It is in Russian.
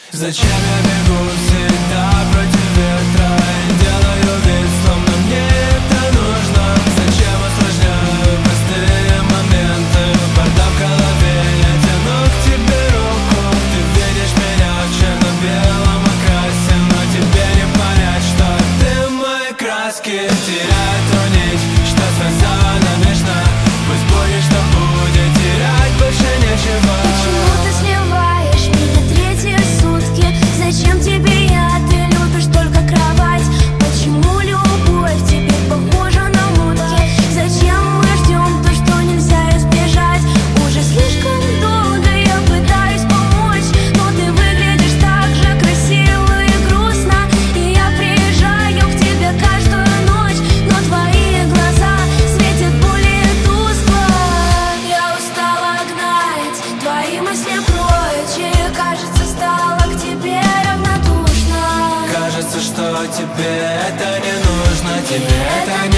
Зачем я бегу всегда против ветра и делаю вид, словно мне это нужно? Зачем осложняю простые моменты? Вода в голове, я тяну к тебе руку. Ты видишь меня в черно-белом окрасе, но тебе не понять, что ты мои краски. Теряет ту нить, что связала навечно. Пусть будет, что будет, терять больше нечего. Почему ты сливаешь меня третьи сутки? Зачем тебе я? Ты любишь только кровать. Почему любовь теперь похожа на мутки? Зачем мы ждем то, что нельзя избежать? Уже слишком долго я пытаюсь помочь, но ты выглядишь так же красиво и грустно. И я приезжаю к тебе каждую ночь, но твои глаза светят более тускло. Я устала гнать твои мысли прочь, и кажется, стала к тебе равнодушна. Кажется, что тебе это не нужно, тебе это не